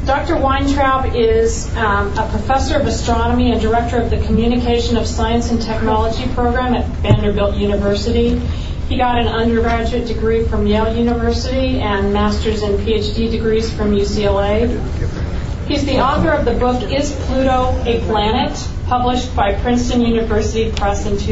Dr. Weintraub is a professor of astronomy and director of the Communication of Science and Technology program at Vanderbilt University. He got an undergraduate degree from Yale University and master's and PhD degrees from UCLA. He's the author of the book, Is Pluto a Planet?, published by Princeton University Press in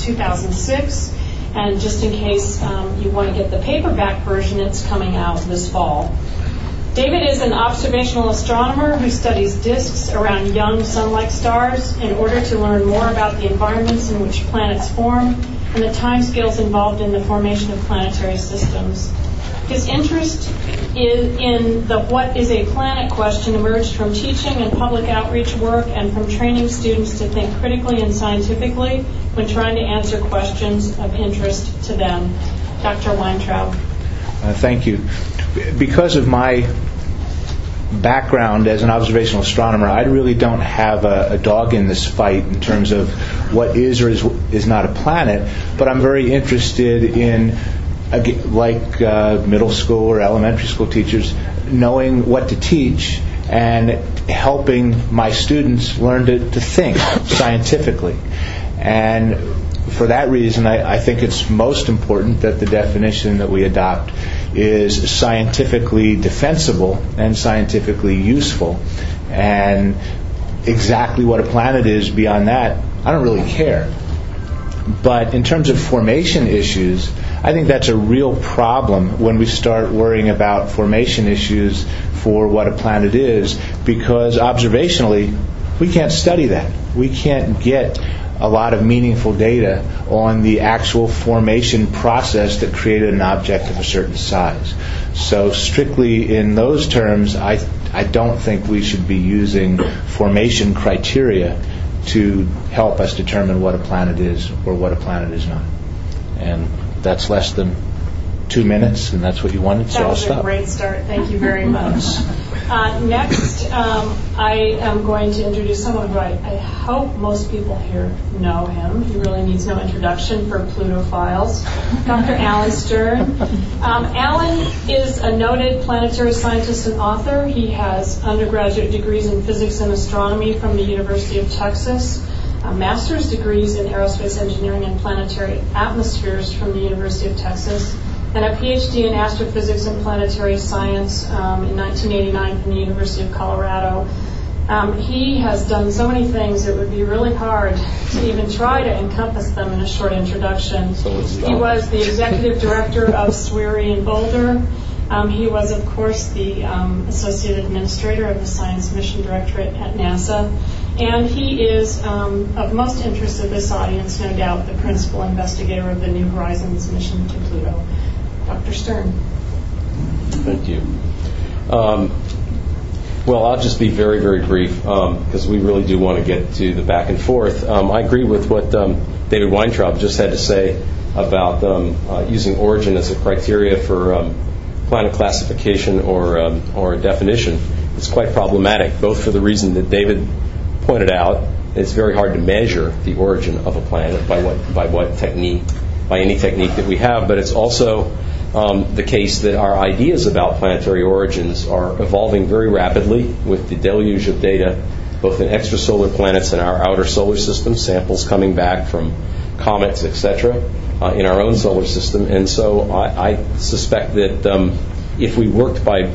2006. And just in case you want to get the paperback version, it's coming out this fall. David is an observational astronomer who studies disks around young sun-like stars in order to learn more about the environments in which planets form and the timescales involved in the formation of planetary systems. His interest in the what is a planet question emerged from teaching and public outreach work and from training students to think critically and scientifically when trying to answer questions of interest to them. Dr. Weintraub. Thank you. Because of my background as an observational astronomer, I really don't have a dog in this fight in terms of what is or is not a planet, but I'm very interested in, like middle school or elementary school teachers, knowing what to teach and helping my students learn to think scientifically. And for that reason, I think it's most important that the definition that we adopt is scientifically defensible and scientifically useful. And exactly what a planet is beyond that, I don't really care. But in terms of formation issues, I think that's a real problem when we start worrying about formation issues for what a planet is, because observationally, we can't study that. We can't get a lot of meaningful data on the actual formation process that created an object of a certain size. So strictly in those terms, I don't think we should be using formation criteria to help us determine what a planet is or what a planet is not. And that's less than 2 minutes, and that's what you wanted, so I'll stop. That was a great start. Thank you very much. Next, I am going to introduce someone who I hope most people here know him. He really needs no introduction for Plutophiles. Dr. Alan Stern. Alan is a noted planetary scientist and author. He has undergraduate degrees in physics and astronomy from the University of Texas, master's degrees in aerospace engineering and planetary atmospheres from the University of Texas, and a PhD in astrophysics and planetary science in 1989 from the University of Colorado. He has done so many things, it would be really hard to even try to encompass them in a short introduction. He was the executive director of SWIRI in Boulder. He was, of course, the associate administrator of the Science Mission Directorate at NASA. And he is, of most interest to this audience, no doubt, the principal investigator of the New Horizons mission to Pluto. Dr. Stern. Thank you. Well, I'll just be very, very brief because we really do want to get to the back and forth. I agree with what David Weintraub just had to say about using origin as a criteria for planet classification or definition. It's quite problematic, both for the reason that David pointed out. It's very hard to measure the origin of a planet by what technique, by any technique that we have, but it's also the case that our ideas about planetary origins are evolving very rapidly with the deluge of data, both in extrasolar planets and our outer solar system, samples coming back from comets, etc., in our own solar system. And so I suspect that if we worked by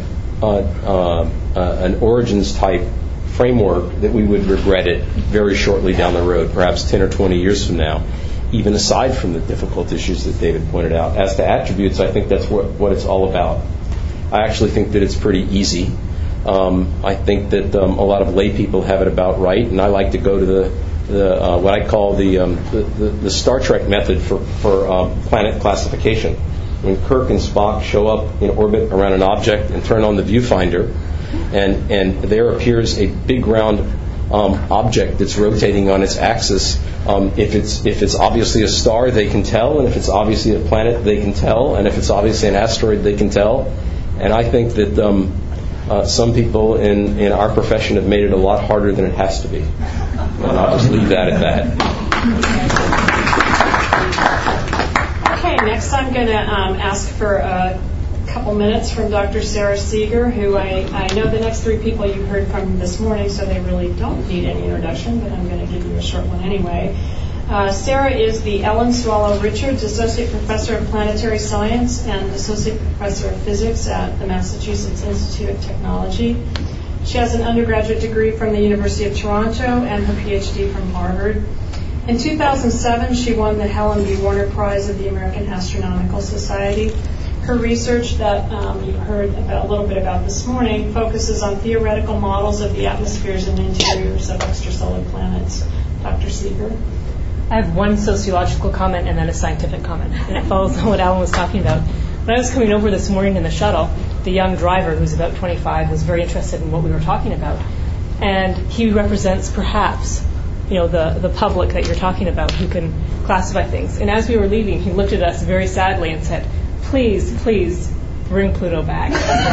an origins type framework, that we would regret it very shortly down the road, perhaps 10 or 20 years from now, even aside from the difficult issues that David pointed out. As to attributes, I think that's what it's all about. I actually think that it's pretty easy. I think that a lot of lay people have it about right, and I like to go to the what I call the Star Trek method for planet classification. When Kirk and Spock show up in orbit around an object and turn on the viewfinder, and there appears a big round object that's rotating on its axis. If it's obviously a star, they can tell, and if it's obviously a planet, they can tell, and if it's obviously an asteroid, they can tell. And I think that some people in our profession have made it a lot harder than it has to be. And I'll just leave that at that. Okay, next I'm going to ask for a couple minutes from Dr. Sarah Seeger, who I know the next three people you heard from this morning, so they really don't need any introduction, but I'm going to give you a short one anyway. Sarah is the Ellen Swallow Richards Associate Professor of Planetary Science and Associate Professor of Physics at the Massachusetts Institute of Technology. She has an undergraduate degree from the University of Toronto and her PhD from Harvard. In 2007, she won the Helen B. Warner Prize of the American Astronomical Society. Her research that you heard a little bit about this morning focuses on theoretical models of the atmospheres and interiors of extrasolar planets. Dr. Seeger? I have one sociological comment and then a scientific comment, and it follows on what Alan was talking about. When I was coming over this morning in the shuttle, the young driver, who's about 25, was very interested in what we were talking about. And he represents perhaps, the public that you're talking about who can classify things. And as we were leaving, he looked at us very sadly and said, please bring Pluto back.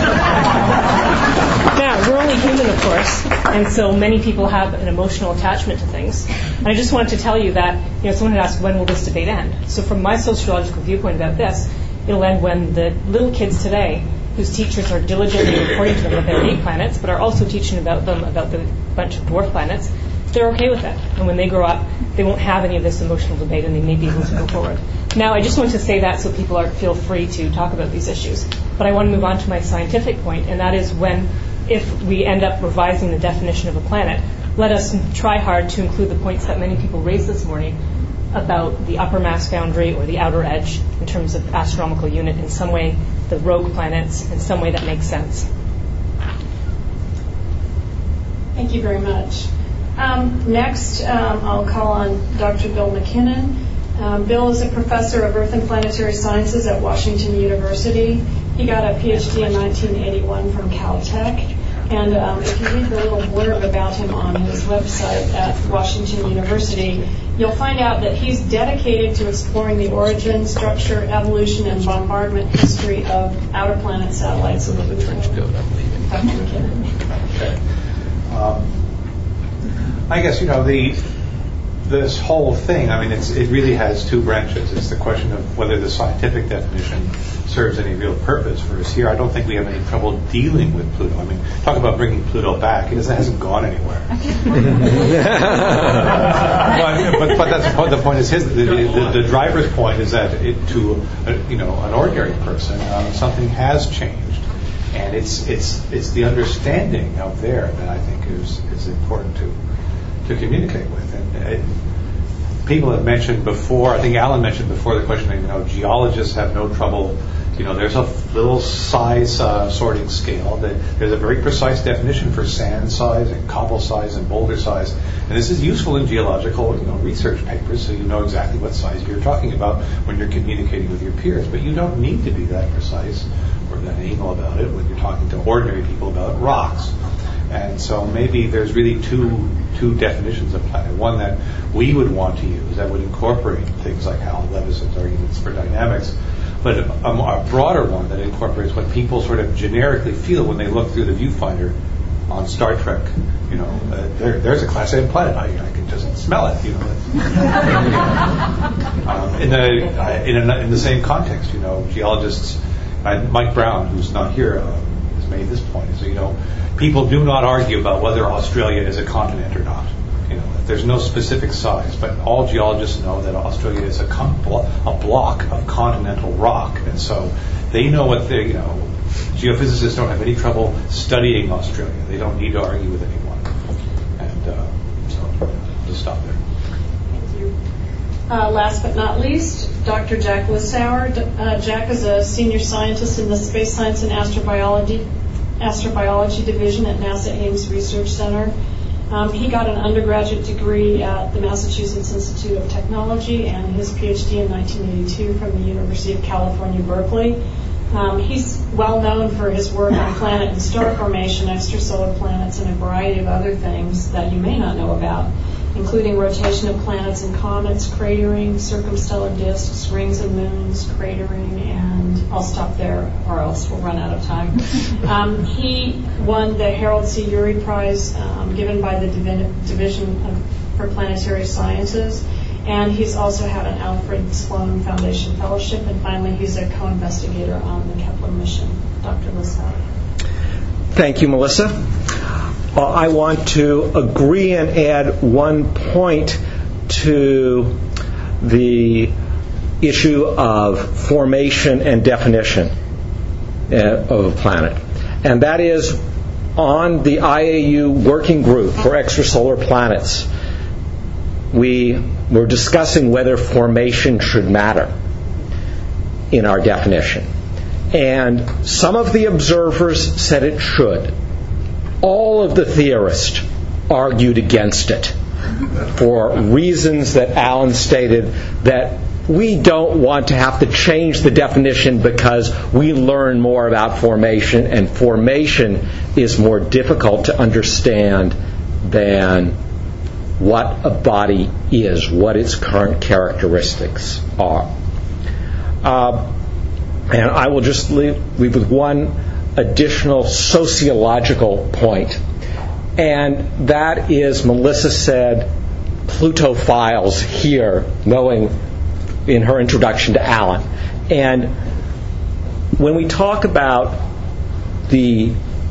Now, we're only human, of course, and so many people have an emotional attachment to things. And I just wanted to tell you that, someone had asked, when will this debate end? So from my sociological viewpoint about this, it'll end when the little kids today, whose teachers are diligently reporting to them that there are 8 planets, but are also teaching about the bunch of dwarf planets, they're okay with it. And when they grow up, they won't have any of this emotional debate, and they may be able to go forward. Now, I just want to say that so people feel free to talk about these issues. But I want to move on to my scientific point, and that is if we end up revising the definition of a planet, let us try hard to include the points that many people raised this morning about the upper mass boundary or the outer edge in terms of astronomical unit, in some way the rogue planets, in some way that makes sense. Thank you very much. Next, I'll call on Dr. Bill McKinnon. Bill is a professor of Earth and Planetary Sciences at Washington University. He got a PhD in 1981 from Caltech. And if you read the little blurb about him on his website at Washington University, you'll find out that he's dedicated to exploring the origin, structure, evolution, and bombardment history of outer planet satellites in the universe. Dr. McKinnon. Okay. I guess, this whole thing, it really has 2 branches. It's the question of whether the scientific definition serves any real purpose for us here. I don't think we have any trouble dealing with Pluto. Talk about bringing Pluto back. It hasn't gone anywhere. but that's the point. Is the driver's point is that to an ordinary person, something has changed, and it's the understanding out there that I think is important to communicate with. And people have mentioned before, I think Alan mentioned before, the question of, geologists have no trouble. There's a little size sorting scale. There's a very precise definition for sand size and cobble size and boulder size. And this is useful in geological research papers, so you know exactly what size you're talking about when you're communicating with your peers. But you don't need to be that precise or that anal about it when you're talking to ordinary people about rocks. And so maybe there's really two definitions of planet. One that we would want to use that would incorporate things like Hal Levison's arguments for dynamics, but a broader one that incorporates what people sort of generically feel when they look through the viewfinder on Star Trek. There's a Class A planet. I can just smell it. In the same context, geologists, Mike Brown, who's not here, has made this point. So people do not argue about whether Australia is a continent or not. There's no specific size, but all geologists know that Australia is a block of continental rock, and so they know what they. Geophysicists don't have any trouble studying Australia. They don't need to argue with anyone, and so I'll just stop there. Thank you. Last but not least, Dr. Jack Lissauer. Jack is a senior scientist in the Space Science and Astrobiology Division at NASA Ames Research Center. He got an undergraduate degree at the Massachusetts Institute of Technology and his PhD in 1982 from the University of California, Berkeley. He's well known for his work on planet and star formation, extrasolar planets, and a variety of other things that you may not know about, including rotation of planets and comets, cratering, circumstellar disks, rings and moons, cratering, and I'll stop there or else we'll run out of time. He won the Harold C. Urey Prize given by the Division for Planetary Sciences, And he's also had an Alfred Sloan Foundation Fellowship. And finally, he's a co-investigator on the Kepler mission. Dr. Lissaut. Thank you, Melissa. I want to agree and add one point to the issue of formation and definition of a planet. And that is on the IAU working group for extrasolar planets. We were discussing whether formation should matter in our definition. And some of the observers said it should. All of the theorists argued against it for reasons that Alan stated, that we don't want to have to change the definition because we learn more about formation, and formation is more difficult to understand than what a body is, what its current characteristics are. And I will just leave with one additional sociological point, and that is, Melissa said, Plutophiles here, knowing in her introduction to Alan. And when we talk about the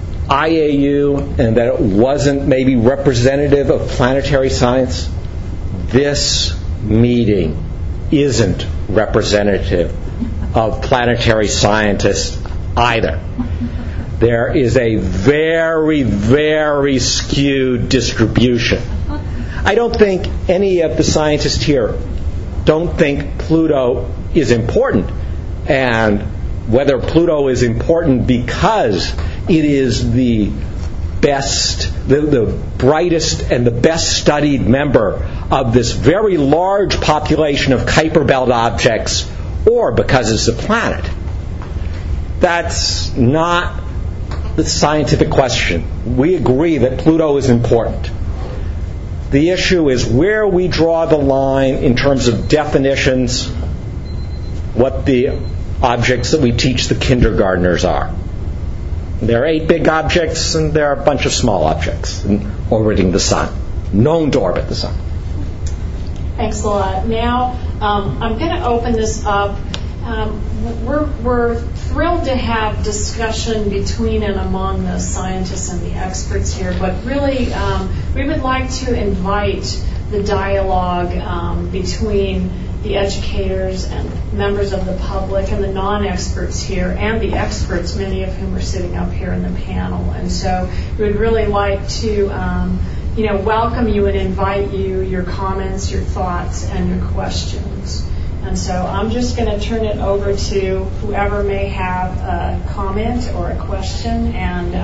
IAU and that it wasn't maybe representative of planetary science, this meeting isn't representative of planetary scientists either. There is a very, very skewed distribution. I don't think any of the scientists here don't think Pluto is important, and whether Pluto is important because it is the best, the brightest and the best studied member of this very large population of Kuiper Belt objects, or because it's a planet. That's not the scientific question. We agree that Pluto is important. The issue is where we draw the line in terms of definitions, what the objects that we teach the kindergartners are. There are 8 big objects, and there are a bunch of small objects orbiting the sun, known to orbit the sun. Thanks a lot. Now, I'm going to open this up. We're thrilled to have discussion between and among the scientists and the experts here, but really we would like to invite the dialogue between the educators and members of the public and the non-experts here and the experts, many of whom are sitting up here in the panel. And so we would really like to welcome you and invite you, your comments, your thoughts, and your questions. And so I'm just going to turn it over to whoever may have a comment or a question. And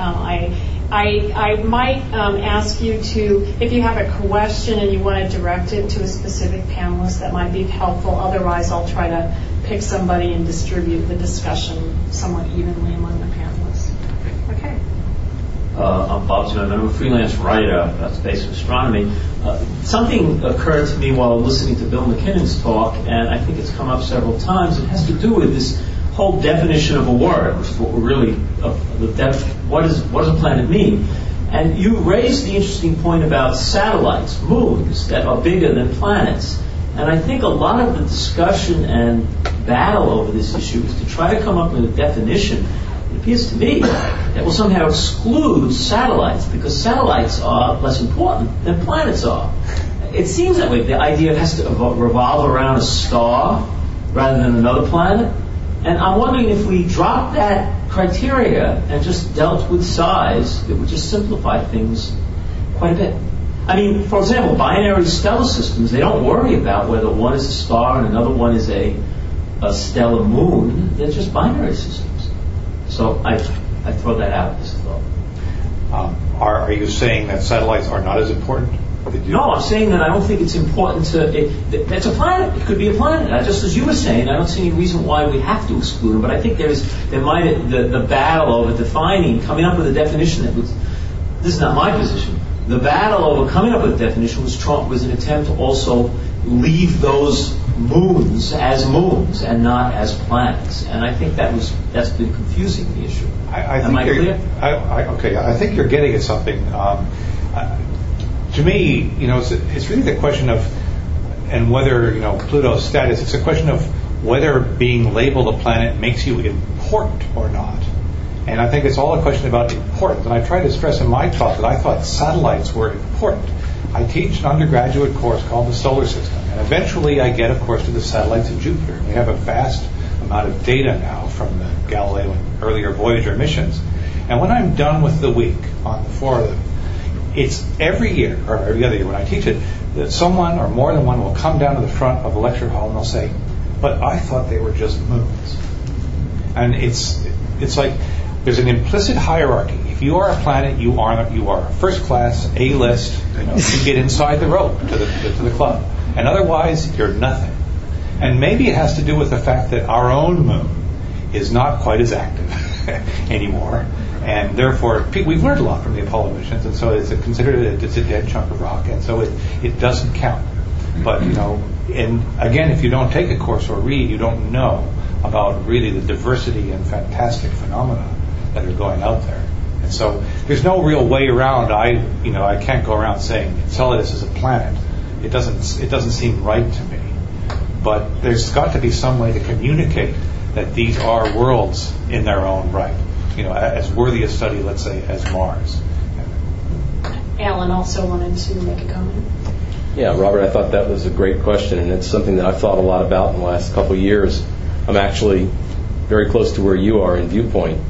I might ask you to, if you have a question and you want to direct it to a specific panelist, that might be helpful. Otherwise, I'll try to pick somebody and distribute the discussion somewhat evenly among the panelists. Okay. I'm Bob Zimmerman. I'm a freelance writer about space astronomy. Something occurred to me while listening to Bill McKinnon's talk, and I think it's come up several times. It has to do with this whole definition of a word, which is what we're really, what does a planet mean? And you raised the interesting point about satellites, moons, that are bigger than planets. And I think a lot of the discussion and battle over this issue is to try to come up with a definition, it appears to me, that will somehow exclude satellites, because satellites are less important than planets are. It seems that way. The idea has to revolve around a star rather than another planet. And I'm wondering if we drop that criteria and just dealt with size, it would just simplify things quite a bit. I mean, for example, binary stellar systems, they don't worry about whether one is a star and another one is a stellar moon. They're just binary systems. So I throw that out as a thought. Are you saying that satellites are not as important? No, I'm saying that I don't think it's important that's a planet. It could be a planet. Just as you were saying, I don't see any reason why we have to exclude them. But I think the battle over defining, coming up with a definition that was, this is not my position. The battle over coming up with a definition was an attempt to also leave those moons as moons and not as planets. And I think that's been confusing the issue. Am I clear? Okay, I think you're getting at something. To me, it's really the question of, and whether Pluto's status. It's a question of whether being labeled a planet makes you important or not. And I think it's all a question about importance. And I tried to stress in my talk that I thought satellites were important. I teach an undergraduate course called the Solar System, and eventually I get, of course, to the satellites of Jupiter. We have a vast amount of data now from the Galileo and earlier Voyager missions. And when I'm done with the week on the 4 of them, it's every year, or every other year when I teach it, that someone or more than one will come down to the front of the lecture hall and they'll say, but I thought they were just moons. And it's like there's an implicit hierarchy. If you are a planet, you are first class, A-list, you get inside the rope to the club. And otherwise, you're nothing. And maybe it has to do with the fact that our own moon is not quite as active anymore. And therefore, we've learned a lot from the Apollo missions, and so it's considered it's a dead chunk of rock, and so it doesn't count. But, and again, if you don't take a course or read, you don't know about really the diversity and fantastic phenomena that are going out there. And so there's no real way around. I can't go around saying Enceladus is a planet. It doesn't seem right to me. But there's got to be some way to communicate that these are worlds in their own right, as worthy a study, let's say, as Mars. Alan also wanted to make a comment. Yeah, Robert, I thought that was a great question, and it's something that I've thought a lot about in the last couple of years. I'm actually very close to where you are in viewpoint.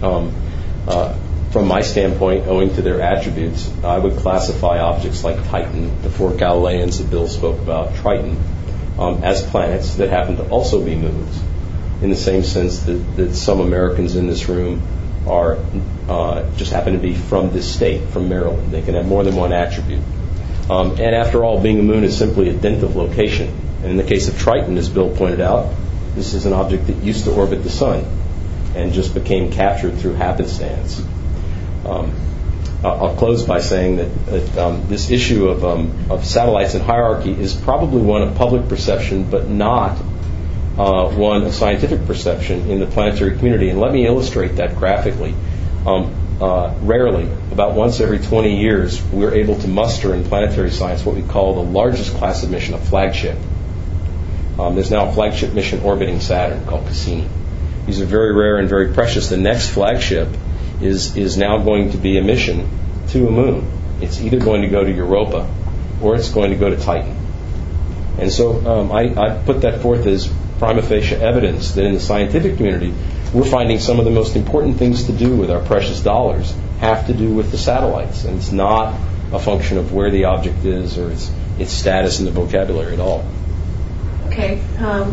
From my standpoint, owing to their attributes, I would classify objects like Titan, the 4 Galileans that Bill spoke about, Triton, as planets that happen to also be moons, in the same sense that some Americans in this room are just happen to be from this state, from Maryland. They can have more than one attribute. And after all, being a moon is simply a dent of location. And in the case of Triton, as Bill pointed out, this is an object that used to orbit the sun and just became captured through happenstance. I'll close by saying that this issue of satellites and hierarchy is probably one of public perception, but not one of scientific perception in the planetary community. And let me illustrate that graphically. Rarely, about once every 20 years, we're able to muster in planetary science what we call the largest class of mission, a flagship. There's now a flagship mission orbiting Saturn called Cassini. These are very rare and very precious. The next flagship is now going to be a mission to a moon. It's either going to go to Europa or it's going to go to Titan. And so I put that forth as prima facie evidence that in the scientific community, we're finding some of the most important things to do with our precious dollars have to do with the satellites. And it's not a function of where the object is or its status in the vocabulary at all. Okay.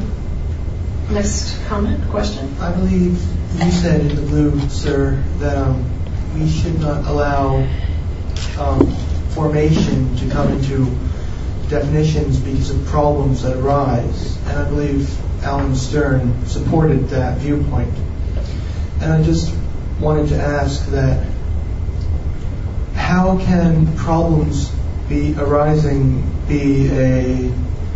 Next comment, question? I believe you said in the blue, sir, that we should not allow formation to come into definitions because of problems that arise. And I believe Alan Stern supported that viewpoint. And I just wanted to ask that how can problems arising be a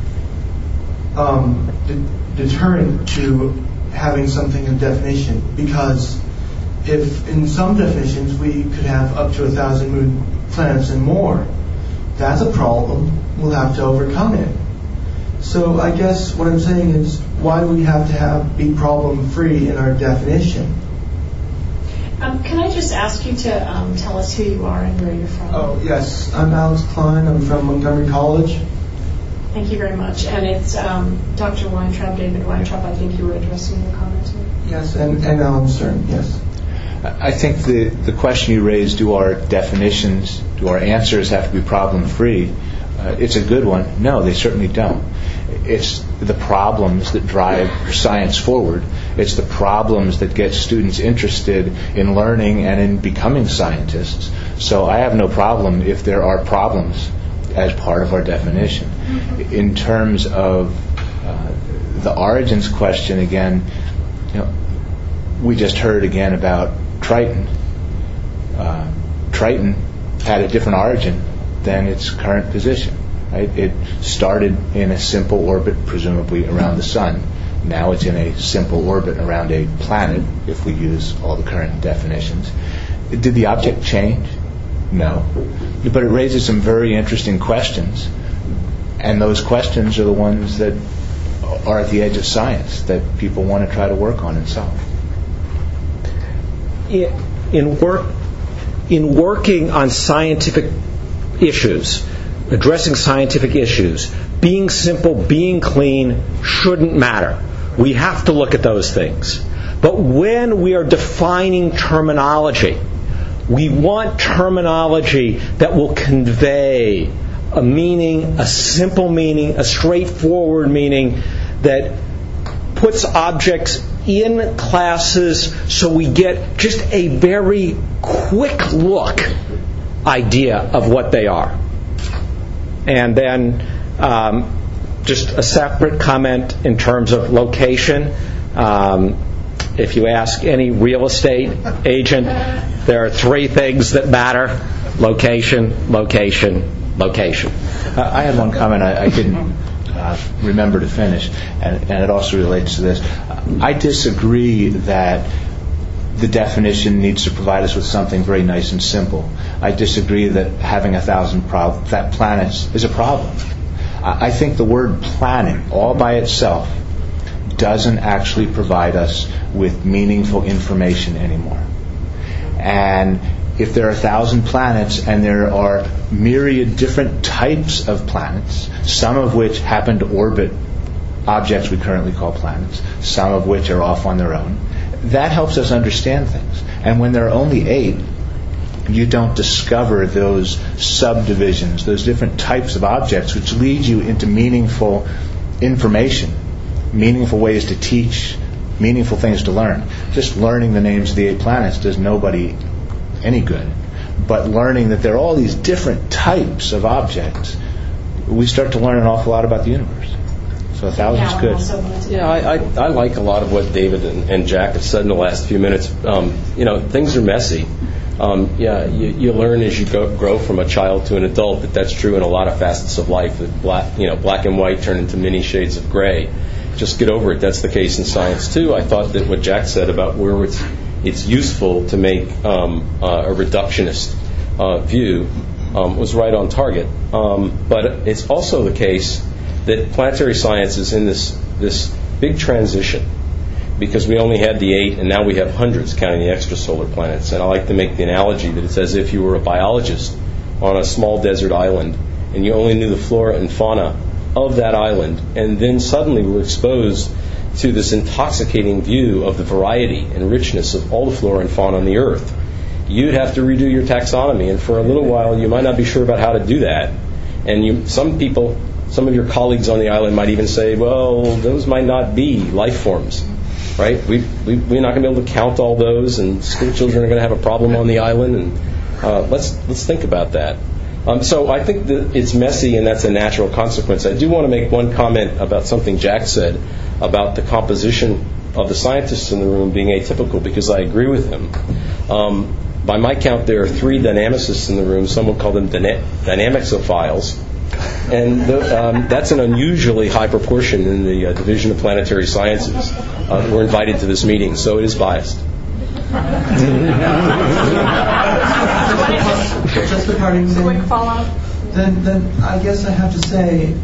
deterrent to having something in definition? Because if in some definitions we could have up to 1,000 moon planets and more, that's a problem. We'll have to overcome it. So I guess what I'm saying is, why do we have to be problem-free in our definition? Can I just ask you to tell us who you are and where you're from? Oh, yes. I'm Alex Klein. I'm from Montgomery College. Thank you very much. And it's Dr. Weintraub, David Weintraub, I think you were addressing your comment to. Yes, and Alan Stern, yes. I think the question you raised, do our definitions, do our answers have to be problem-free? It's a good one. No, they certainly don't. It's the problems that drive science forward. It's the problems that get students interested in learning and in becoming scientists. So I have no problem if there are problems as part of our definition. In terms of the origins question, again, we just heard again about Triton. Triton had a different origin than its current position. Right? It started in a simple orbit, presumably around the sun. Now it's in a simple orbit around a planet, if we use all the current definitions. Did the object change? No. But it raises some very interesting questions And those questions are the ones that are at the edge of science that people want to try to work on and solve. In working on scientific issues, addressing scientific issues, being simple, being clean shouldn't matter. We have to look at those things. But when we are defining terminology, we want terminology that will convey a meaning, a simple meaning, a straightforward meaning that puts objects in classes so we get just a very quick look idea of what they are. And then just a separate comment in terms of location. If you ask any real estate agent, there are three things that matter: location, location, location. I had one comment I didn't remember to finish, and it also relates to this. I disagree that the definition needs to provide us with something very nice and simple. I disagree that having 1,000 planets is a problem. I think the word planet all by itself doesn't actually provide us with meaningful information anymore. And if there are 1,000 planets and there are myriad different types of planets, some of which happen to orbit objects we currently call planets, some of which are off on their own, that helps us understand things. And when there are only 8, you don't discover those subdivisions, those different types of objects, which lead you into meaningful information, meaningful ways to teach, meaningful things to learn. Just learning the names of the 8 planets does nobody any good. But learning that there are all these different types of objects, we start to learn an awful lot about the universe. So 1,000 is good. Yeah, I like a lot of what David and Jack have said in the last few minutes. Things are messy. You learn as you grow from a child to an adult that's true in a lot of facets of life. That black and white turn into many shades of gray. Just get over it. That's the case in science too. I thought that what Jack said about where it's useful to make a reductionist view was right on target. But it's also the case that planetary science is in this big transition, because we only had the 8 and now we have hundreds, counting the extrasolar planets. And I like to make the analogy that it's as if you were a biologist on a small desert island and you only knew the flora and fauna of that island, and then suddenly were exposed to this intoxicating view of the variety and richness of all the flora and fauna on the earth. You'd have to redo your taxonomy, and for a little while you might not be sure about how to do that. And some of your colleagues on the island might even say, well, those might not be life forms, right? We're not going to be able to count all those, and school children are going to have a problem on the island, and let's think about that. So I think that it's messy, and that's a natural consequence. I do want to make one comment about something Jack said about the composition of the scientists in the room being atypical, because I agree with him. By my count, there are 3 dynamicists in the room. Some would call them dynamixophiles. And that's an unusually high proportion in the Division of Planetary Sciences that were invited to this meeting, so it is biased. Just a parting thing. Quick follow-up. Then I guess I have to say,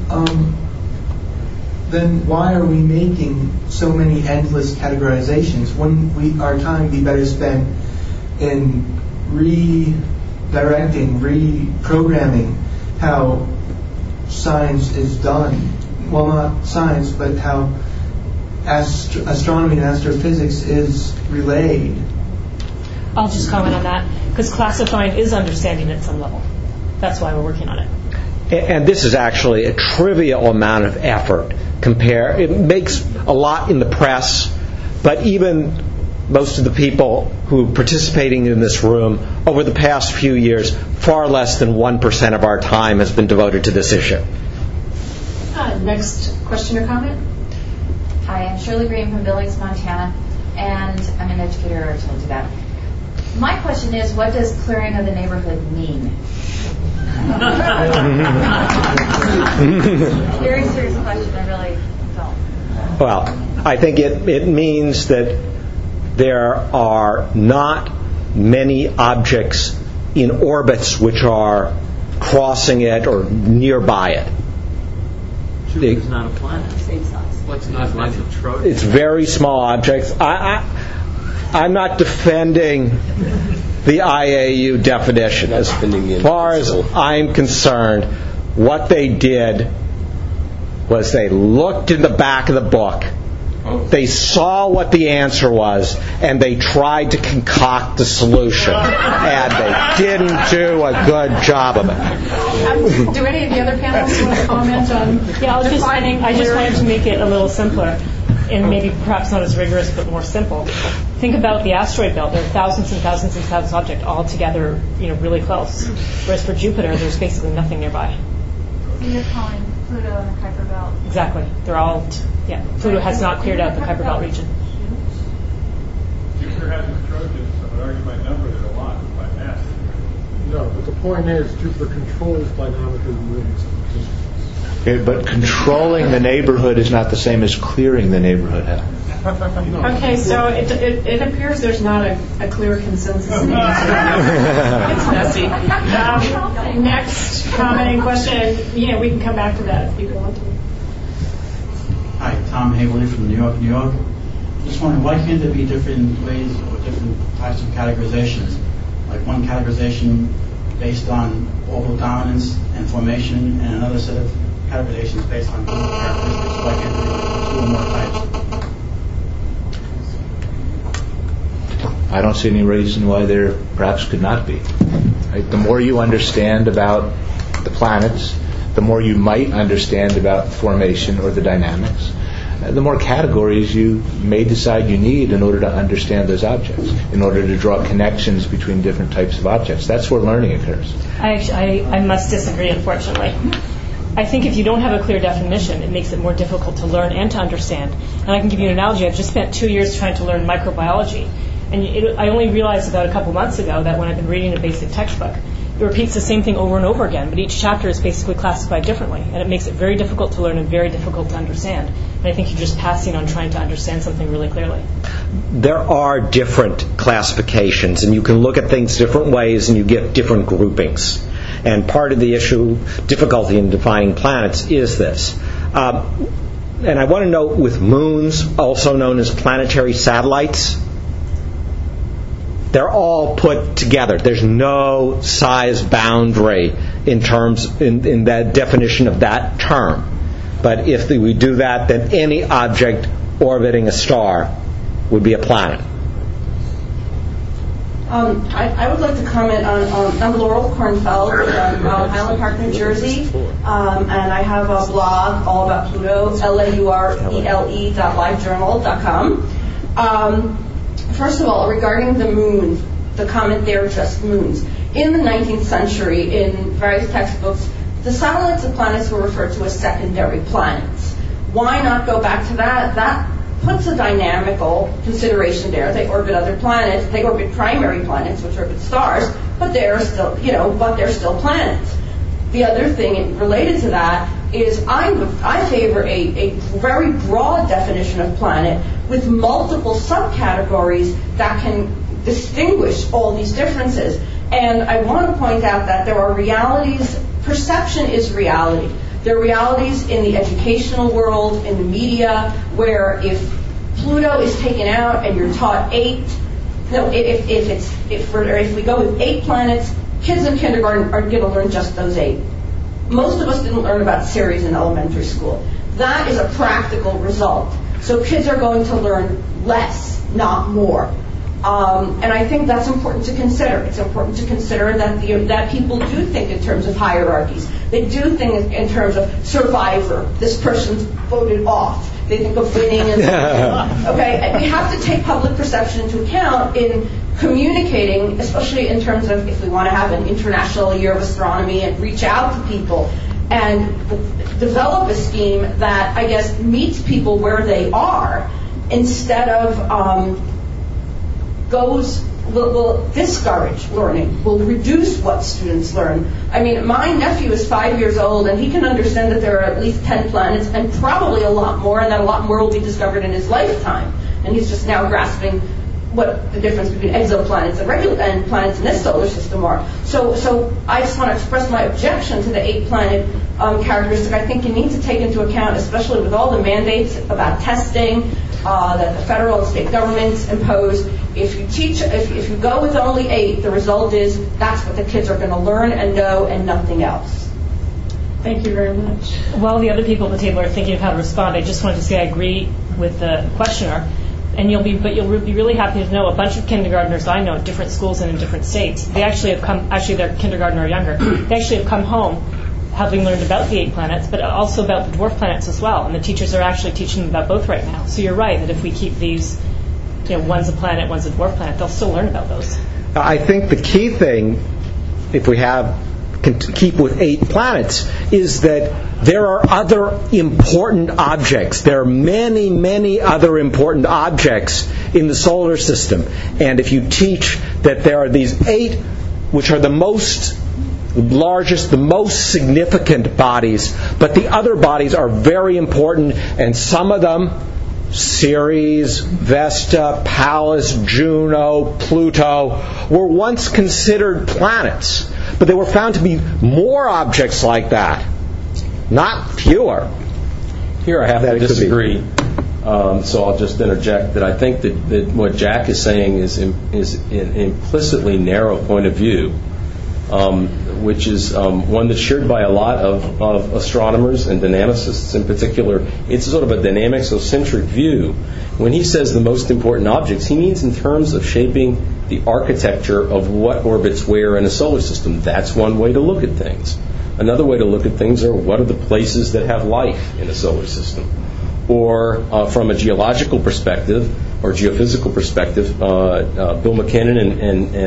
then why are we making so many endless categorizations when our time be better spent in redirecting, reprogramming how science is done? Well, not science, but how astronomy and astrophysics is relayed. I'll just comment on that, because classifying is understanding at some level. That's why we're working on it. And this is actually a trivial amount of effort. It makes a lot in the press, but even most of the people who are participating in this room over the past few years, far less than 1% of our time has been devoted to this issue. Next question or comment? Hi, I'm Shirley Green from Billings, Montana, and I'm an educator. I told you that. My question is, what does clearing of the neighborhood mean? Very serious question. I really don't. Well, I think it means that there are not many objects in orbits which are crossing it or nearby it. Jupiter's not a planet. Same size. What's not like a Trojan? It's very small objects. I'm not defending the IAU definition. As far as I'm concerned, what they did was they looked in the back of the book, they saw what the answer was, and they tried to concoct the solution. And they didn't do a good job of it. Do any of the other panelists want to comment on defining I just wanted to make it a little simpler, and maybe perhaps not as rigorous, but more simple. Think about the asteroid belt. There are thousands and thousands and thousands of objects all together, really close. Whereas for Jupiter, there's basically nothing nearby. So you're calling Pluto and the Kuiper Belt? Exactly. They're all, Pluto has not cleared out the Kuiper Belt region. Jupiter has the Trojans, so I would argue by number they're a lot, by mass. No, but the point is Jupiter controls dynamically moons. Okay, but controlling the neighborhood is not the same as clearing the neighborhood. Okay, so it appears there's not a clear consensus in the answer. It's messy. Next comment and question. We can come back to that if people want to. Hi, Tom Hayward from New York, New York. Just wondering, why can't there be different ways or different types of categorizations? Like one categorization based on orbital dominance and formation, and another set of categorizations based on chemical characteristics. Why can't there be two or more types? I don't see any reason why there perhaps could not be. Right? The more you understand about the planets, the more you might understand about formation or the dynamics, the more categories you may decide you need in order to understand those objects, in order to draw connections between different types of objects. That's where learning occurs. I must disagree, unfortunately. I think if you don't have a clear definition, it makes it more difficult to learn and to understand. And I can give you an analogy. I've just spent 2 years trying to learn microbiology. And I only realized about a couple months ago that when I've been reading a basic textbook, it repeats the same thing over and over again, but each chapter is basically classified differently, and it makes it very difficult to learn and very difficult to understand. And I think you're just passing on trying to understand something really clearly. There are different classifications, and you can look at things different ways, and you get different groupings. And part of the difficulty in defining planets is this. And I want to note with moons, also known as planetary satellites, they're all put together. There's no size boundary in that definition of that term. But if we do that, then any object orbiting a star would be a planet. I would like to comment on I'm Laurel Kornfeld from Highland Park, New Jersey, and I have a blog all about Pluto, laurele.livejournal.com. First of all, regarding the moons, the comment there, just moons. In the 19th century, in various textbooks, the satellites of planets were referred to as secondary planets. Why not go back to that? That puts a dynamical consideration there. They orbit other planets. They orbit primary planets, which orbit stars, but they're still, they're still planets. The other thing related to that is I favor a very broad definition of planet with multiple subcategories that can distinguish all these differences. And I want to point out that there are realities. Perception is reality. There are realities in the educational world, in the media, where if Pluto is taken out and you're taught if we go with 8 planets, kids in kindergarten are going to learn just those 8. Most of us didn't learn about Ceres in elementary school. That is a practical result. So kids are going to learn less, not more. And I think that's important to consider. It's important to consider that people do think in terms of hierarchies. They do think in terms of survivor. This person's voted off. They think of winning. Okay, and we have to take public perception into account in communicating, especially in terms of if we want to have an international year of astronomy and reach out to people and develop a scheme that, I guess, meets people where they are instead of will discourage learning, will reduce what students learn. I mean, my nephew is 5 years old, and he can understand that there are at least 10 planets, and probably a lot more, and that a lot more will be discovered in his lifetime. And he's just now grasping what the difference between exoplanets and planets in this solar system are. So I just want to express my objection to the 8-planet characteristic. I think you need to take into account, especially with all the mandates about testing that the federal and state governments impose. If you go with only 8, the result is that's what the kids are going to learn and know and nothing else. Thank you very much. While the other people at the table are thinking of how to respond, I just wanted to say I agree with the questioner. And you'll be really happy to know a bunch of kindergartners I know at different schools and in different states. They actually have come, they're kindergarten or younger. They actually have come home having learned about the 8 planets, but also about the dwarf planets as well. And the teachers are actually teaching them about both right now. So you're right that if we keep these, one's a planet, one's a dwarf planet, they'll still learn about those. I think the key thing, if we can keep with 8 planets, is that there are other important objects. There are many, many other important objects in the solar system. And if you teach that there are these 8, which are the largest, the most significant bodies, but the other bodies are very important, and some of them, Ceres, Vesta, Pallas, Juno, Pluto, were once considered planets. But they were found to be more objects like that, not fewer. Here I have to disagree. So I'll just interject that I think that what Jack is saying is an implicitly narrow point of view, which is one that's shared by a lot of astronomers and dynamicists in particular. It's sort of a dynamixocentric view. When he says the most important objects, he means in terms of shaping the architecture of what orbits where in a solar system. That's one way to look at things. Another way to look at things are what are the places that have life in a solar system. Or from a geological perspective or geophysical perspective, Bill McKinnon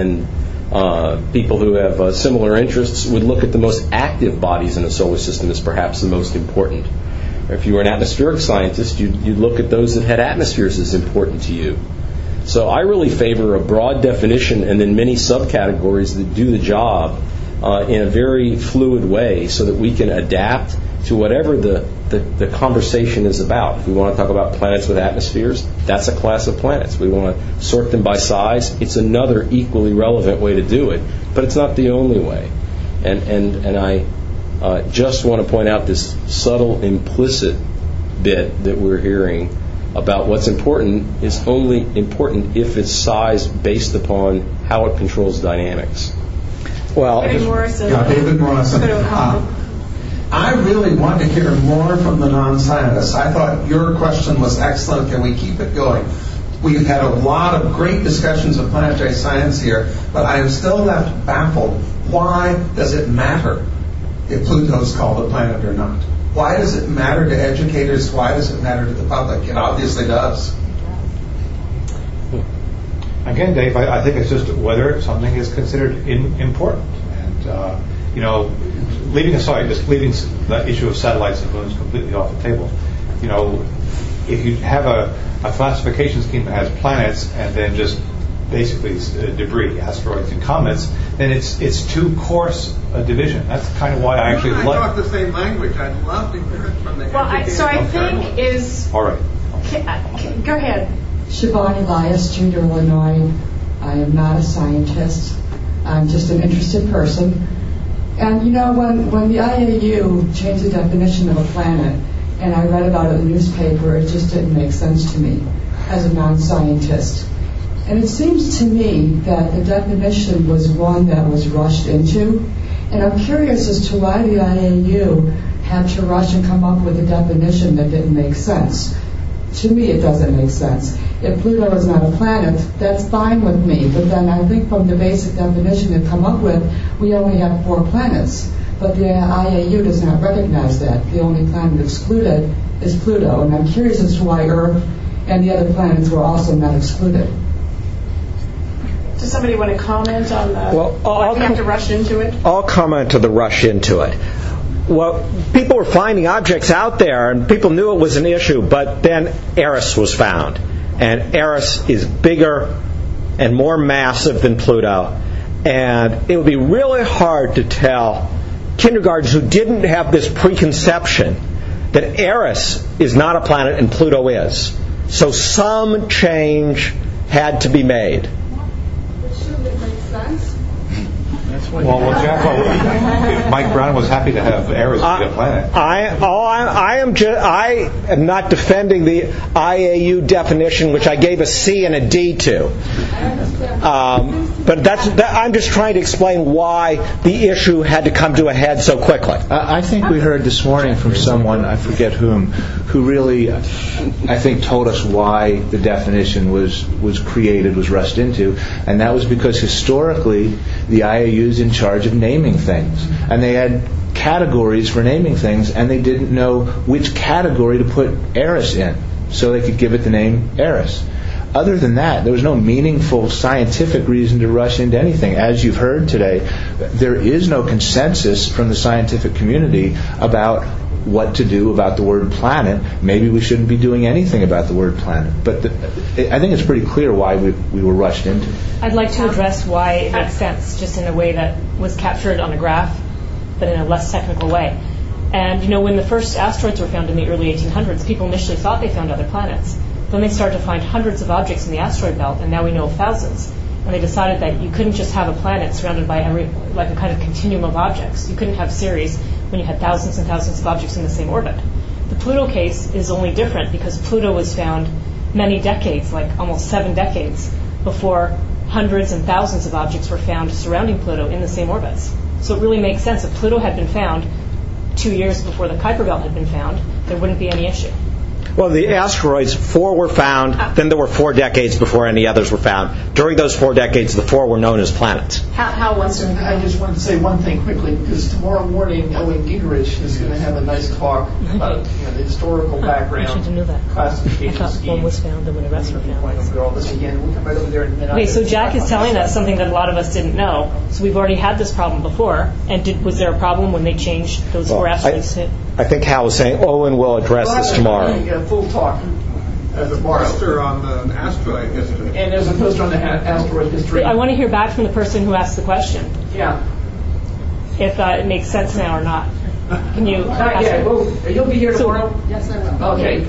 and people who have similar interests would look at the most active bodies in a solar system as perhaps the most important. If you were an atmospheric scientist, you'd look at those that had atmospheres as important to you. So I really favor a broad definition and then many subcategories that do the job in a very fluid way so that we can adapt to whatever the conversation is about. If we want to talk about planets with atmospheres, that's a class of planets. We want to sort them by size. It's another equally relevant way to do it, but it's not the only way. And I just want to point out this subtle implicit bit that we're hearing about what's important is only important if it's size based upon how it controls dynamics. Well, David Morrison. I really want to hear more from the non-scientists. I thought your question was excellent. Can we keep it going? We've had a lot of great discussions of planetary science here, but I am still left baffled. Why does it matter if Pluto's called a planet or not? Why does it matter to educators? Why does it matter to the public? It obviously does. Again, Dave, I think it's just whether something is considered important. And, leaving the issue of satellites and moons completely off the table, if you have a classification scheme that has planets and then just basically debris, asteroids and comets, then it's too coarse a division. That's kind of why I actually like... I talk the same language. I'd love to hear it from the All right. Go ahead. Siobhan Elias, Junior, Illinois. I am not a scientist. I'm just an interested person. And when the IAU changed the definition of a planet, and I read about it in the newspaper, it just didn't make sense to me as a non-scientist. And it seems to me that the definition was one that was rushed into. And I'm curious as to why the IAU had to rush and come up with a definition that didn't make sense. To me, it doesn't make sense. If Pluto is not a planet, that's fine with me. But then I think from the basic definition they've come up with, we only have 4 planets. But the IAU does not recognize that. The only planet excluded is Pluto. And I'm curious as to why Earth and the other planets were also not excluded. Does somebody want to comment on why we have to rush into it? I'll comment to the rush into it. Well, people were finding objects out there, and people knew it was an issue, but then Eris was found. And Eris is bigger and more massive than Pluto. And it would be really hard to tell kindergartners who didn't have this preconception that Eris is not a planet and Pluto is. So some change had to be made. Shouldn't it make sense? Well, Jack, Mike Brown was happy to have Eris be a planet. I am not defending the IAU definition, which I gave a C and a D to. But I'm just trying to explain why the issue had to come to a head so quickly. I think we heard this morning from someone, I forget whom, who really, I think, told us why the definition was created, was rushed into, and that was because historically the IAU is in charge of naming things, and they had categories for naming things, and they didn't know which category to put Eris in, so they could give it the name Eris. Other than that, there was no meaningful scientific reason to rush into anything. As you've heard today, there is no consensus from the scientific community about what to do about the word planet. Maybe we shouldn't be doing anything about the word planet. But I think it's pretty clear why we were rushed into it. I'd like to address why it makes sense, just in a way that was captured on a graph, but in a less technical way. And, when the first asteroids were found in the early 1800s, people initially thought they found other planets. Then they started to find hundreds of objects in the asteroid belt, and now we know of thousands. And they decided that you couldn't just have a planet surrounded by like a kind of continuum of objects. You couldn't have Ceres when you had thousands and thousands of objects in the same orbit. The Pluto case is only different because Pluto was found many decades, like almost 7 decades, before hundreds and thousands of objects were found surrounding Pluto in the same orbits. So it really makes sense. If Pluto had been found 2 years before the Kuiper Belt had been found, there wouldn't be any issue. Well, the asteroids, 4 were found, then there were 4 decades before any others were found. During those 4 decades, the 4 were known as planets. Hal wants to. I just wanted to say one thing quickly, because tomorrow morning, Owen Gingerich is going to have a nice talk about the historical background, I should know that. classification I thought scheme. one was found and when the rest were found. All this again. We'll come right over there in a minute. Okay, so Jack is telling us something that a lot of us didn't know. So we've already had this problem before. And was there a problem when they changed those 4 asteroids? I think Hal was saying Owen will address this tomorrow. A full talk. As a poster on the asteroid history. And there's a poster on the asteroid history. I want to hear back from the person who asked the question. Yeah. If it makes sense now or not. Can you? You'll be here tomorrow? Yes, I will. Okay.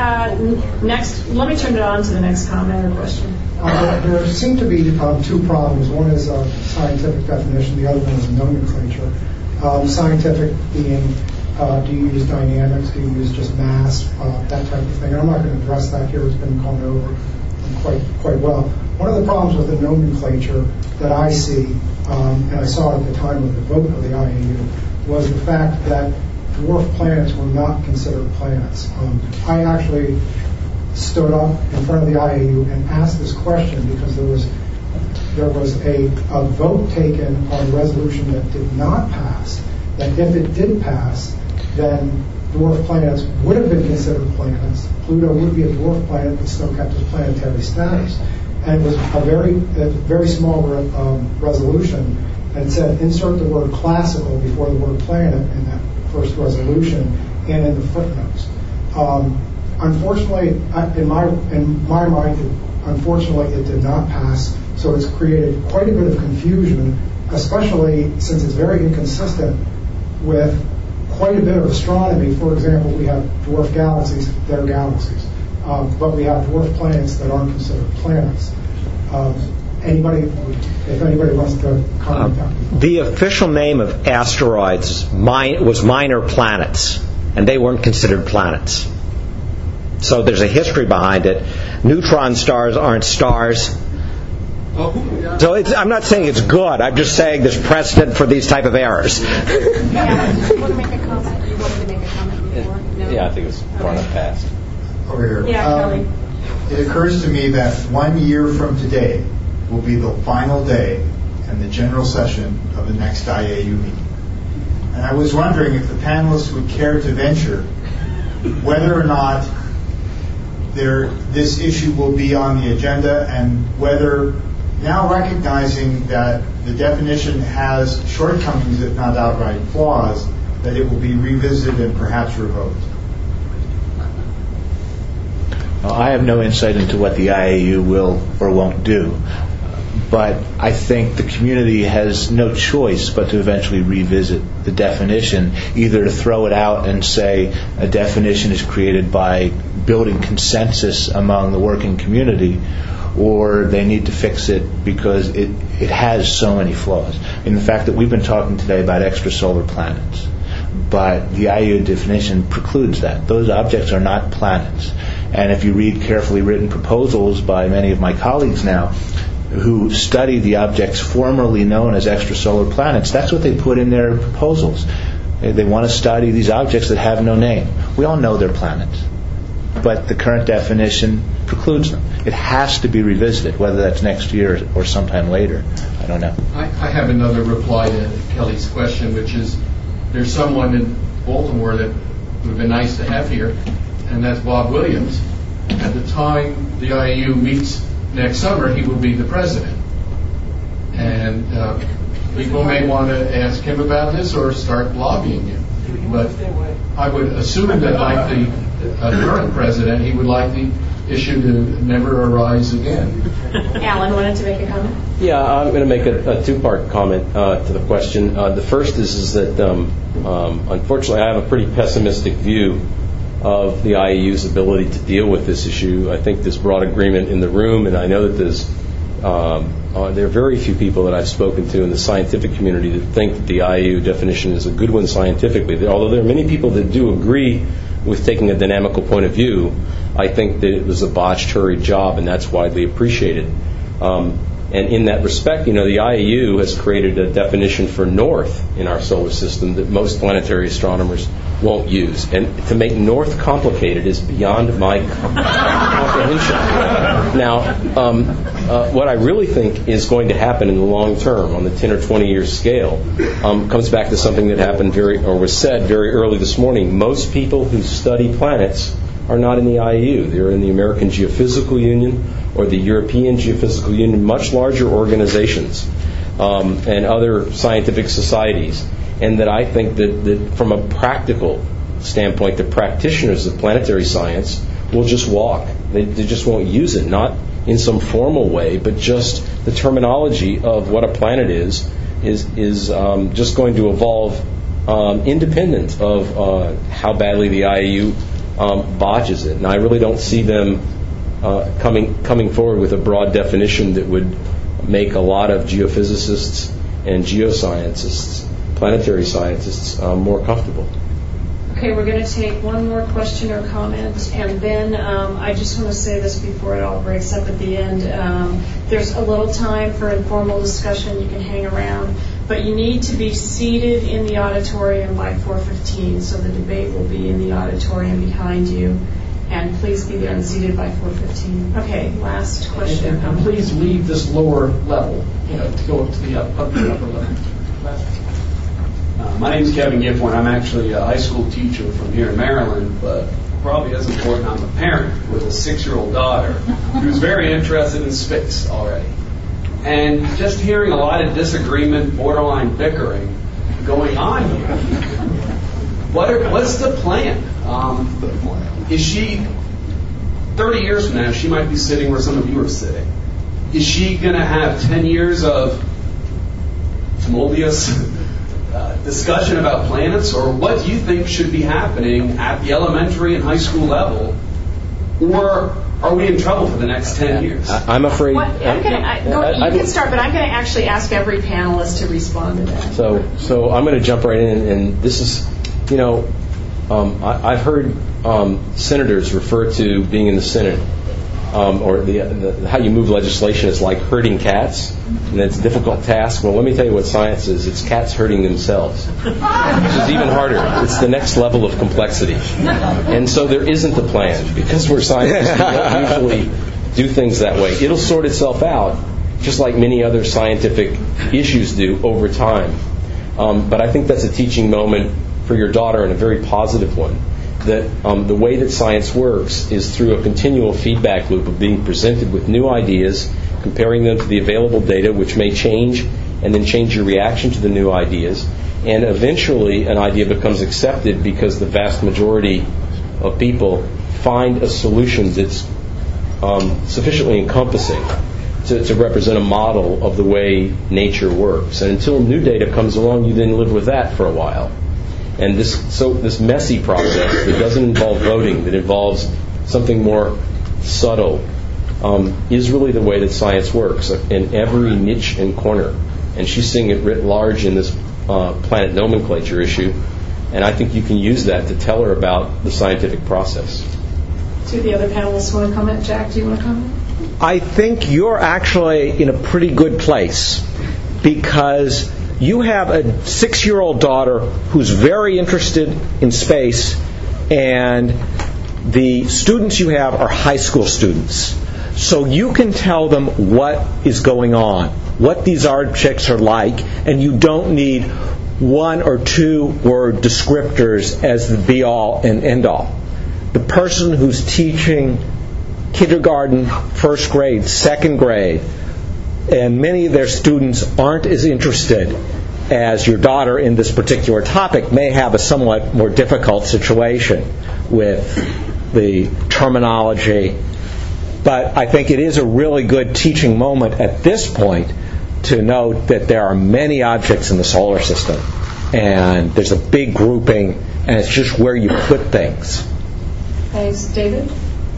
Next, let me turn it on to the next comment or question. There seem to be 2 problems. One is a scientific definition. The other one is nomenclature. Scientific being, do you use dynamics? Do you use just mass? That type of thing. And I'm not going to address that here. It's been gone over quite well. One of the problems with the nomenclature that I see, and I saw at the time of the vote of the IAU, was the fact that dwarf planets were not considered planets. I actually stood up in front of the IAU and asked this question because there was a vote taken on a resolution that did not pass, that if it did pass, then dwarf planets would have been considered planets. Pluto would be a dwarf planet but still kept its planetary status. And it was a very small resolution, and it said insert the word classical before the word planet in that first resolution and in the footnotes. Unfortunately, in my mind, unfortunately, it did not pass, so it's created quite a bit of confusion, especially since it's very inconsistent with quite a bit of astronomy. For example, we have dwarf galaxies, they're galaxies, but we have dwarf planets that aren't considered planets. If anybody wants to comment on that. The official name of asteroids was minor planets, and they weren't considered planets. So there's a history behind it. Neutron stars aren't stars. So I'm not saying it's good. I'm just saying there's precedent for these type of errors. You want to make a comment? You wanted to make a comment before? No? Yeah, I think it was far enough past. Over here. Yeah, Kelly. It occurs to me that 1 year from today will be the final day and the general session of the next IAU meeting. And I was wondering if the panelists would care to venture whether or not this issue will be on the agenda, and whether, now recognizing that the definition has shortcomings, if not outright flaws, that it will be revisited and perhaps revoked. Well, I have no insight into what the IAU will or won't do, but I think the community has no choice but to eventually revisit the definition, either to throw it out and say a definition is created by building consensus among the working community, or they need to fix it because it has so many flaws. In the fact that we've been talking today about extrasolar planets, but the IAU definition precludes that. Those objects are not planets. And if you read carefully written proposals by many of my colleagues now who study the objects formerly known as extrasolar planets, that's what they put in their proposals. They want to study these objects that have no name. We all know they're planets, but the current definition precludes them. It has to be revisited, whether that's next year or sometime later. I don't know. I have another reply to Kelly's question, which is there's someone in Baltimore that would have been nice to have here, and that's Bob Williams. At the time the IAU meets next summer, he will be the president. And people may want to ask him about this or start lobbying him. But I would assume that, like the current president, he would like the issue to never arise again. Alan wanted to make a comment? Yeah, I'm going to make a two-part comment to the question. The first is that unfortunately I have a pretty pessimistic view of the IAU's ability to deal with this issue. I think there's broad agreement in the room, and I know that there are very few people that I've spoken to in the scientific community that think that the IAU definition is a good one scientifically. Although there are many people that do agree with taking a dynamical point of view, I think that it was a botched, hurried job, and that's widely appreciated. And in that respect, the IAU has created a definition for north in our solar system that most planetary astronomers won't use. And to make north complicated is beyond my comprehension. Now, what I really think is going to happen in the long term on the 10 or 20 year scale comes back to something that happened was said very early this morning. Most people who study planets are not in the IAU. They're in the American Geophysical Union or the European Geophysical Union, much larger organizations and other scientific societies. And that I think that from a practical standpoint, the practitioners of planetary science will just walk. They just won't use it, not in some formal way, but just the terminology of what a planet is just going to evolve independent of how badly the IAU botches it. And I really don't see them coming forward with a broad definition that would make a lot of geophysicists and geoscientists, planetary scientists, more comfortable. Okay, we're going to take one more question or comment, and then I just want to say this before it all breaks up at the end. There's a little time for informal discussion. You can hang around, but you need to be seated in the auditorium by 4:15, so the debate will be in the auditorium behind you. And please be there and seated by 4:15. Okay, last question. And please leave this lower level, to go up to the upper level. My name is Kevin Gifford. I'm actually a high school teacher from here in Maryland, but probably as important, I'm a parent with a 6-year-old daughter who's very interested in space already. And just hearing a lot of disagreement, borderline bickering going on here. What's the plan? Is she, 30 years from now, she might be sitting where some of you are sitting. Is she going to have 10 years of tumultuous discussion about planets? Or what do you think should be happening at the elementary and high school level? Or are we in trouble for the next 10 years? I'm afraid... You can start, but I'm going to actually ask every panelist to respond to that. So I'm going to jump right in, and this is, I've heard senators refer to being in the Senate, or how you move legislation is like herding cats, and it's a difficult task. Well, let me tell you what science is. It's cats herding themselves, which is even harder. It's the next level of complexity. And so there isn't a plan, because we're scientists. We don't usually do things that way. It'll sort itself out, just like many other scientific issues do over time. But I think that's a teaching moment for your daughter, and a very positive one. That the way that science works is through a continual feedback loop of being presented with new ideas, comparing them to the available data, which may change, and then change your reaction to the new ideas. And eventually an idea becomes accepted because the vast majority of people find a solution that's sufficiently encompassing to represent a model of the way nature works. And until new data comes along, you then live with that for a while. And this messy process that doesn't involve voting, that involves something more subtle is really the way that science works in every niche and corner. And she's seeing it writ large in this planet nomenclature issue. And I think you can use that to tell her about the scientific process. Do the other panelists want to comment? Jack, do you want to comment? I think you're actually in a pretty good place because you have a 6-year-old daughter who's very interested in space, and the students you have are high school students. So you can tell them what is going on, what these objects are like, and you don't need 1 or 2 word descriptors as the be-all and end-all. The person who's teaching kindergarten, first grade, second grade, and many of their students aren't as interested as your daughter in this particular topic, may have a somewhat more difficult situation with the terminology. But I think it is a really good teaching moment at this point to note that there are many objects in the solar system, and there's a big grouping, and it's just where you put things. Thanks. David?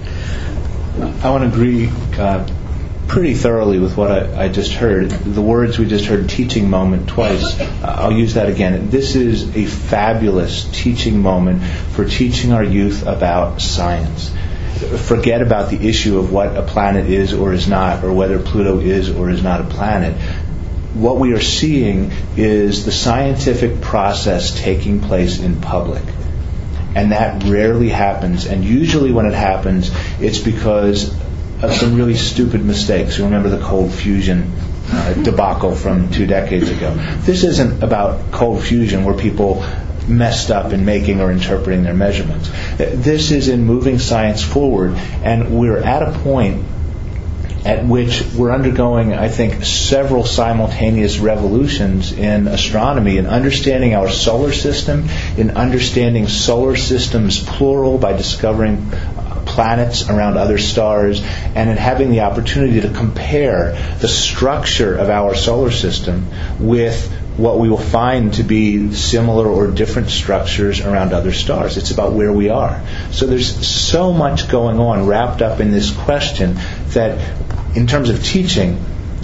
I want to agree pretty thoroughly with what I just heard. The words we just heard, teaching moment, twice. I'll use that again. This is a fabulous teaching moment for teaching our youth about science. Forget about the issue of what a planet is or is not, or whether Pluto is or is not a planet. What we are seeing is the scientific process taking place in public. And that rarely happens. And usually when it happens, it's because of some really stupid mistakes. You remember the cold fusion debacle from 2 decades ago. This isn't about cold fusion where people messed up in making or interpreting their measurements. This is in moving science forward, and we're at a point at which we're undergoing, I think, several simultaneous revolutions in astronomy, in understanding our solar system, in understanding solar systems plural by discovering planets around other stars, and in having the opportunity to compare the structure of our solar system with what we will find to be similar or different structures around other stars. It's about where we are. So there's so much going on wrapped up in this question that in terms of teaching,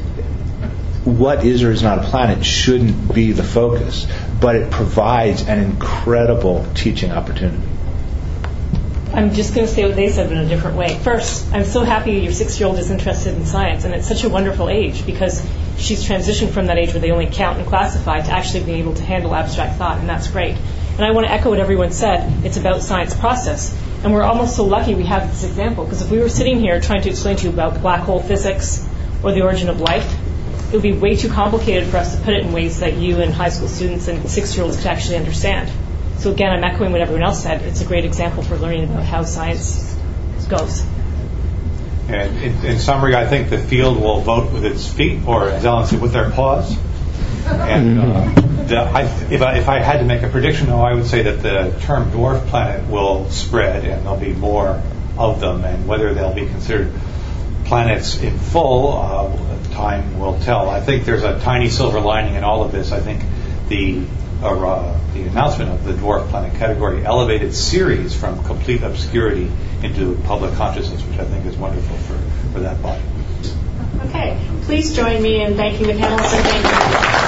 what is or is not a planet shouldn't be the focus, but it provides an incredible teaching opportunity. I'm just going to say what they said in a different way. First, I'm so happy your 6-year-old is interested in science, and it's such a wonderful age because she's transitioned from that age where they only count and classify to actually being able to handle abstract thought, and that's great. And I want to echo what everyone said. It's about science process. And we're almost so lucky we have this example, because if we were sitting here trying to explain to you about black hole physics or the origin of life, it would be way too complicated for us to put it in ways that you and high school students and 6-year-olds could actually understand. So again, I'm echoing what everyone else said. It's a great example for learning about how science goes. And in summary, I think the field will vote with its feet, or as Ellen said, with their paws. And if I had to make a prediction, though, I would say that the term dwarf planet will spread, and there'll be more of them. And whether they'll be considered planets in full, time will tell. I think there's a tiny silver lining in all of this. I think the announcement of the dwarf planet category elevated Ceres from complete obscurity into public consciousness, which I think is wonderful for that body. Okay, please join me in thanking the panelists and thank you.